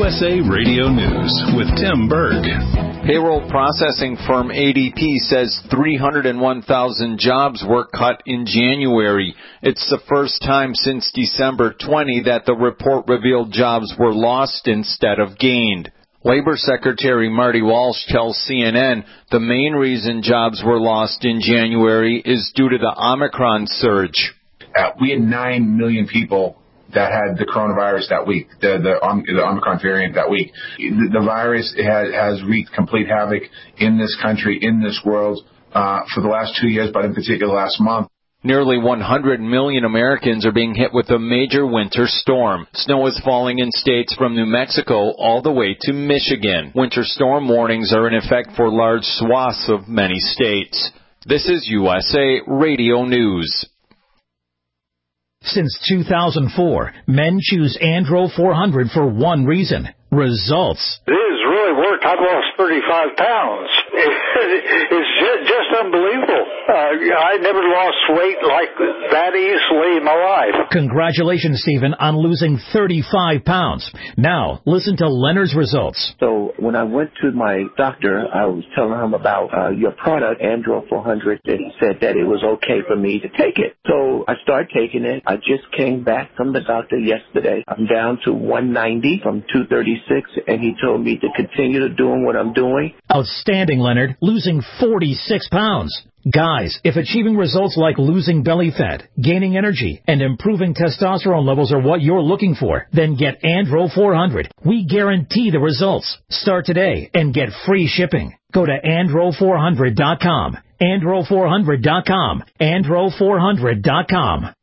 USA Radio News with Tim Berg. Payroll processing firm ADP says 301,000 jobs were cut in January. It's the first time since December 20 that the report revealed jobs were lost instead of gained. Labor Secretary Marty Walsh tells CNN the main reason jobs were lost in January is due to the Omicron surge. We had 9 million people that had the coronavirus that week, the Omicron variant that week. The virus has wreaked complete havoc in this country, in this world, for the last 2 years, but in particular last month. Nearly 100 million Americans are being hit with a major winter storm. Snow is falling in states from New Mexico all the way to Michigan. Winter storm warnings are in effect for large swaths of many states. This is USA Radio News. Since 2004, men choose Andro 400 for one reason: results. It has really worked. I've lost 35 pounds. It's just unbelievable. I never lost weight like that easily in my life. Congratulations, Stephen, on losing 35 pounds. Now, listen to Leonard's results. So when I went to my doctor, I was telling him about your product, Andro 400, and he said that it was okay for me to take it. So I started taking it. I just came back from the doctor yesterday. I'm down to 190 from 236, and he told me to continue doing what I'm doing. Outstanding, Leonard, losing 46 pounds. Guys, if achieving results like losing belly fat, gaining energy, and improving testosterone levels are what you're looking for, then get Andro 400. We guarantee the results. Start today and get free shipping. Go to andro400.com. andro400.com. andro400.com.